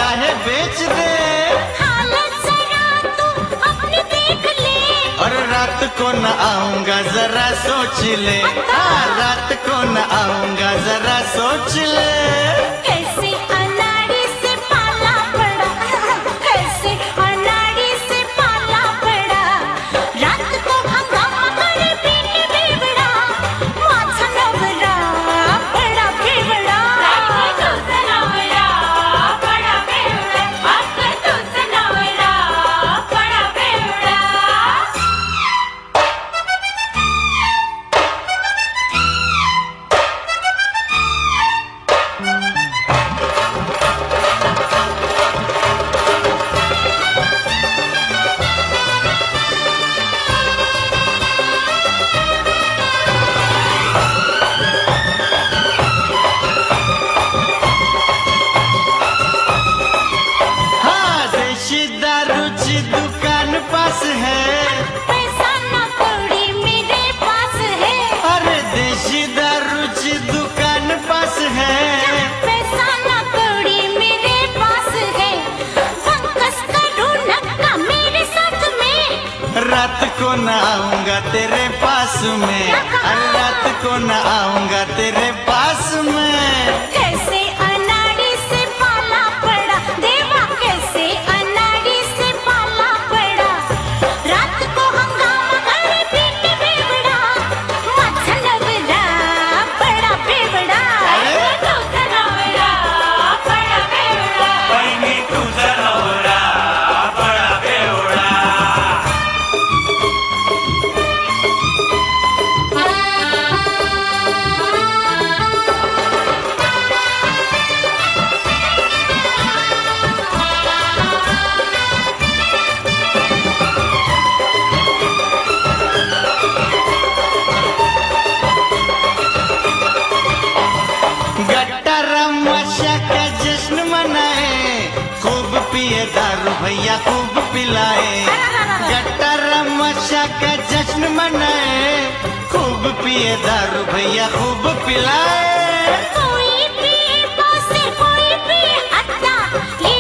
चाहे बेच दे। हालत जरा तू अपनी देख ले। और रात को न आऊंगा जरा सोच ले। हाँ, रात को न आऊंगा जरा सोच ले। कैसे अनाड़ी से पाला पड़ा, कैसे अनाड़ी से पाला पड़ा। रात को हंगामा करे पीट बेवड़ा, माझा नवरा बड़ा बेवड़ा। रात को तुझ नवरा बड़ा बेवड़ा, रात को तुझ नवरा बड़ा बेवड़ा। हाँ, देशी दारू की दुकान पास है। पैसा ना कौड़ी मेरे पास है। अरे देशी दारू की दुकान पास है। पैसा ना कौड़ी मेरे पास है। बंकस करूँ नक्का मेरे साथ में। रात को न आऊंगा तेरे पास में। अरे रात को न आऊंगा तेरे पास में। कैसे अनाड़ी से पाला पड़ा देवा, कैसे अनाड़ी से पाला पड़ा। रात को हंगामा करे पीट बेवड़ा, माझा नवरा बड़ा बेवड़ा। तुझा नवरा बड़ा बेवड़ा। बहिणी तुझा नवरा बडा बेवडा. गट्टा मशा का जश्न मनाए, खूब पिए दारू भैया खूब पिलाए। गट्टा मशा का जश्न मनाए, खूब पिए दारू भैया खूब पिलाए। कोई पिए बोसे कोई पिए अद्दा, ये